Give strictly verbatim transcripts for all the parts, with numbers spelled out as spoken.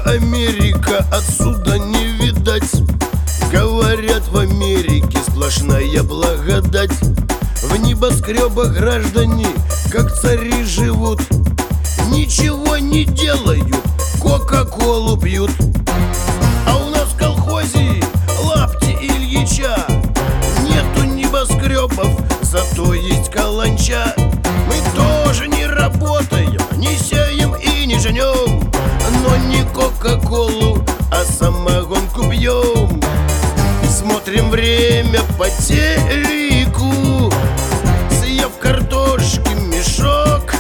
Америка, отсюда не видать. Говорят, в Америке сплошная благодать. В небоскребах граждане, как цари, живут. Ничего не делают, кока-колу пьют. А у нас в колхозе лапти Ильича. Нету небоскребов, зато есть каланча. Мы тоже не работаем, не сеем и не женем, но не кока-колу, а самогонку пьем. Смотрим время по телеку, съев картошки мешок.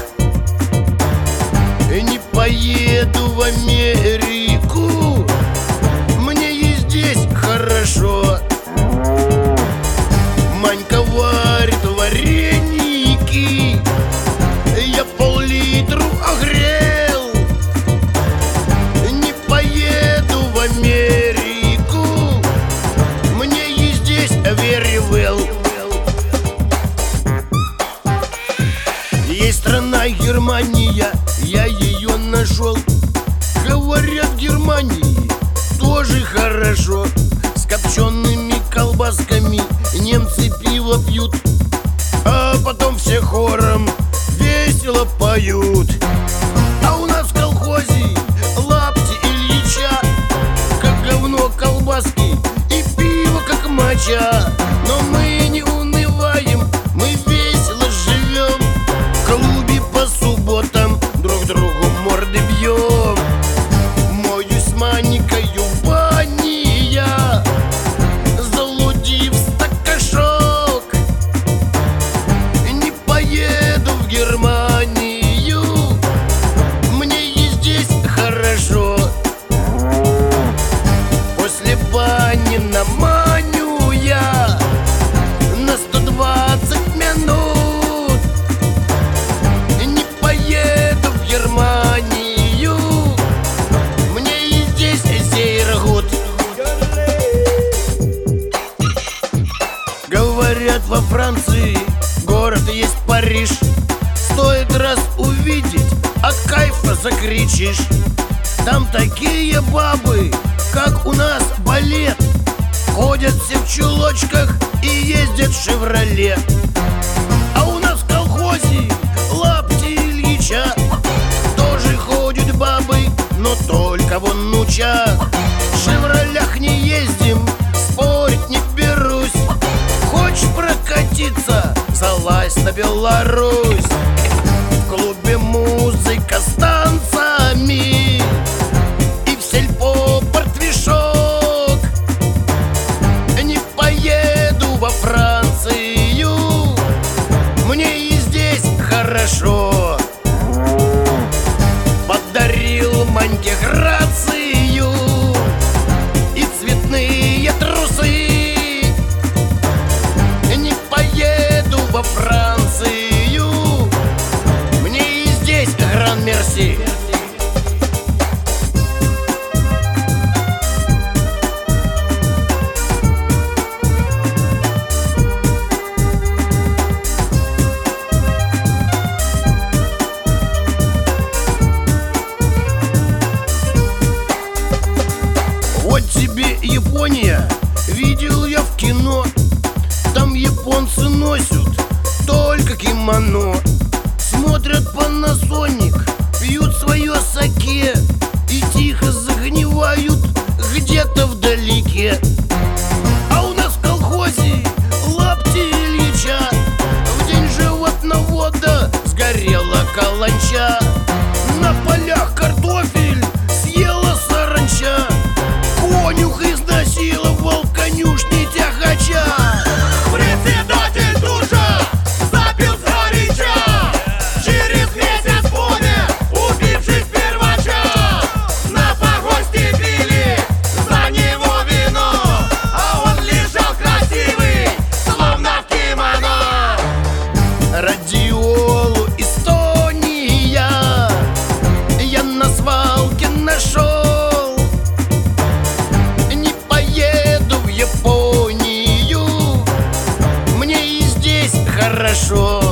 Не поеду в Америку, мне и здесь хорошо. Манька варит вареники, я пол-литру огрел. Не поеду в Америку, мне и здесь very well. Есть страна Германия, я ее нашел. Говорят, в Германии тоже хорошо. С копчеными колбасками немцы пиво пьют, а потом все хором весело поют. А у нас в колхозе лапти Ильича, как говно колбаски и пиво как моча. Но мы не унываем, мы весело живем. В клубе по субботам друг другу морды бьем. Моюсь с Маникою в бане я, залудив стакашок. Не поеду в Германию, мне и здесь хорошо. После бани наманю я на сто двадцать минут. Не поеду в Германию, мне и здесь зейргут. Говорят, во Франции город есть Париж. Стоит раз увидеть, от кайфа закричишь. Там такие бабы, как у нас балет. Ходят все в чулочках и ездят в «Шевроле». А у нас в колхозе лапти Ильича тоже ходят бабы, но только вон нуча. В «Шевролях» не ездим, спорить не берусь. Хочешь прокатиться, залазь на Беларусь. В клубе музыка с танцами и в сельпо портвишок. Не поеду во Францию, мне и здесь хорошо. Подарил Маньке грацию и цветные трусы. Не поеду во Францию, мне и здесь гран-мерси. Вот тебе Япония, видел я в кино. Там японцы носят только кимоно. Смотрят Panasonic, пьют свое саке и тихо загнивают где-то вдалеке. А у нас в колхозе лапти Ильича, в день животновода сгорела каланча. На полях картофель съела саранча, конюх изнасиловал конюшни тягача. Председатель тут же запил сгоряча, через месяц помер, убившись первача. На погосте пили за него вино, а он лежал красивый, словно в кимоно. Радиолу Эстония я на свалке нашел. Не поеду в Японию, мне и здесь хорошо.